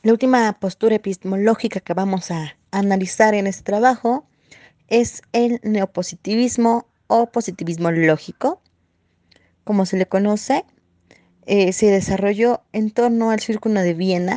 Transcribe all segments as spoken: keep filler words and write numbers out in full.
La última postura epistemológica que vamos a analizar en este trabajo es el neopositivismo o positivismo lógico, como se le conoce. Eh, se desarrolló en torno al Círculo de Viena.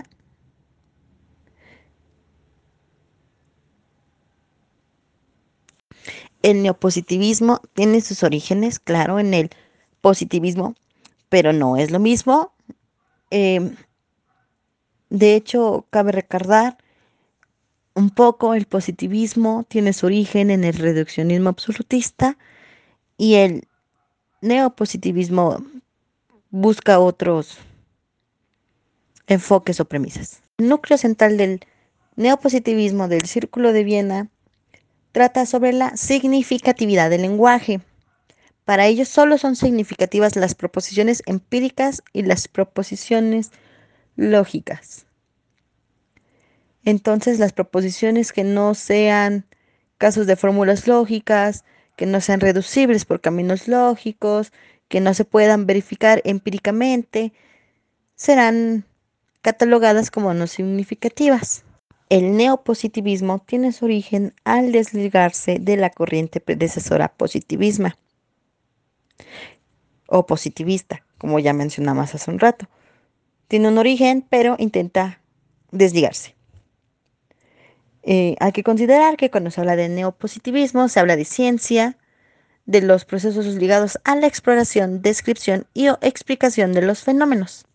El neopositivismo tiene sus orígenes, claro, en el positivismo, pero no es lo mismo. Eh, de hecho, cabe recordar un poco, el positivismo tiene su origen en el reduccionismo absolutista y el neopositivismo busca otros enfoques o premisas. El núcleo central del neopositivismo del Círculo de Viena trata sobre la significatividad del lenguaje. Para ellos solo son significativas las proposiciones empíricas y las proposiciones lógicas. Entonces, las proposiciones que no sean casos de fórmulas lógicas, que no sean reducibles por caminos lógicos, que no se puedan verificar empíricamente, serán catalogadas como no significativas. El neopositivismo tiene su origen al desligarse de la corriente predecesora positivismo o positivista, como ya mencionamos hace un rato. Tiene un origen, pero intenta desligarse. Eh, hay que considerar que cuando se habla de neopositivismo se habla de ciencia, de los procesos ligados a la exploración, descripción y o explicación de los fenómenos.